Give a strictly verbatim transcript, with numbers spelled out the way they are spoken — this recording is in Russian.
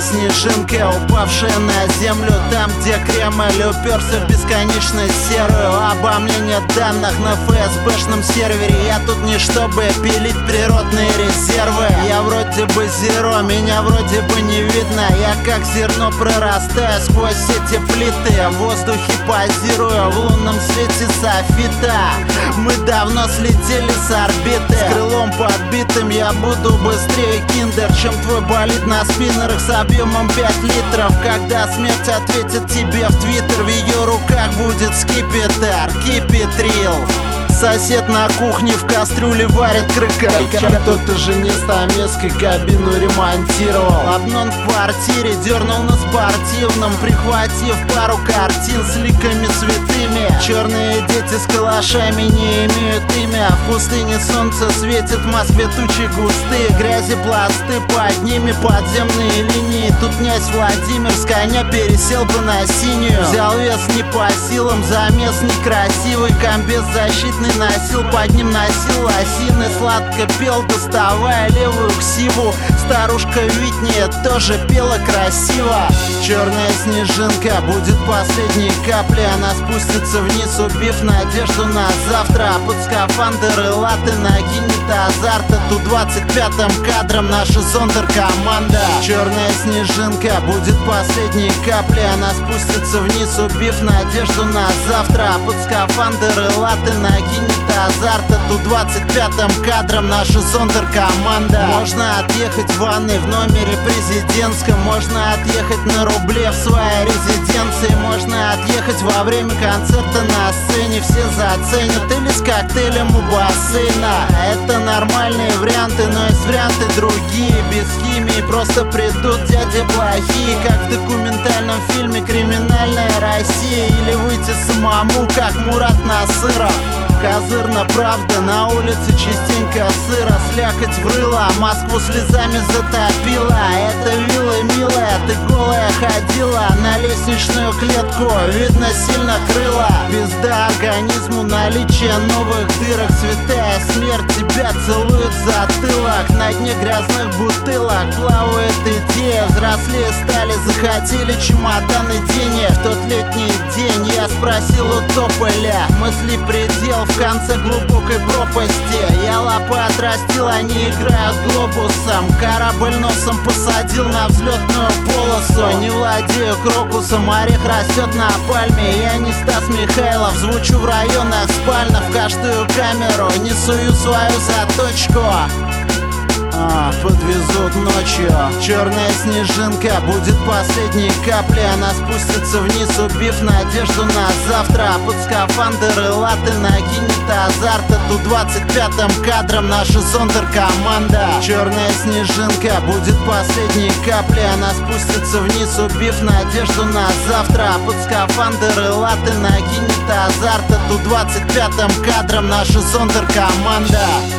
снежинка, упавшая на землю, там, где Кремль уперся в бесконечность серую. Обо мне нет данных на эф эс бэшном сервере. Я тут не чтобы пилить природные резервы. Я вроде бы зеро, меня вроде бы не видно. Я как зерно прорастаю сквозь эти плиты. В воздухе позирую в лунном свете софита. Мы давно слетели с орбиты. С крылом подбитым я буду быстрее киндер, чем твой болид на спиннерах с объемом пять литров. Когда смерть ответит тебе в твиттер, в ее руках будет скипетр. Keep it real. Сосед на кухне в кастрюле варит крыкарика. Кто-то жене стамеской кабину ремонтировал. Обнон в квартире дернул на спортивном, прихватив пару картин с ликами святыми. Черные дети с калашами не имеют имя. В пустыне солнце светит, в Москве тучи густые. Грязи пласты, под ними подземные линии. Тут князь Владимир с коня пересел бы на синюю. Взял вес не по силам, замес некрасивый. Комбез защитный носил, под ним носил лосины. Сладко пел, доставая левую ксиву. Старушка Витни тоже пела красиво. Черная снежинка будет последней каплей. Она спустится вниз, убив надежду на завтра. Под скафандры латы накинет азарта. Тут двадцать пятым кадром наша зондеркоманда. Черная снежинка будет последней каплей. Она спустится вниз, убив надежду на завтра. Под скафандры латы накинет азарта. Тут двадцать пятым кадром наша зондеркоманда. Можно отъехать в ванной в номере президентском. Можно отъехать на рубле в своей резиденции. Можно отъехать во время концерта на сцене. Все заценят или с коктейлем у бассейна. Это нормальные варианты, но есть варианты другие. Без химии просто придут дяди плохие. Как в документальном фильме «Криминальная Россия». Или выйти самому, как Мурат Насыров. Козырно правда, на улице частенько сыро. Слякоть врыла, Москву слезами затопила. Это вилла милая, ты голая ходила на лестничную клетку, видно сильно крыла. Пизда организму, наличие новых дырок. Святая смерть тебя целует в затылок. На дне грязных бутылок плавает идея. Взрослее стали, захотели чемоданы денег. В тот летний день я спросил у тополя, мысли предел в конце глубокой пропасти. Я лапы отрастил, они играют глобусом. Корабль носом посадил на взлетную полосу. Не владею крокусом, орех растет на пальме. Я не Стас Михайлов, звучу в районах спальных. В каждую камеру не сую свою заточку. А, подвезут ночью. Черная снежинка будет последней каплей. Она спустится вниз, убив надежду на завтра. Под скафандры латы накинет азарта. Тут двадцать пятым кадром наша зондеркоманда. Черная снежинка будет последней каплей. Она спустится вниз, убив надежду на завтра. Под скафандры латы накинет азарта. Тут двадцать пятым кадром наша зондеркоманда.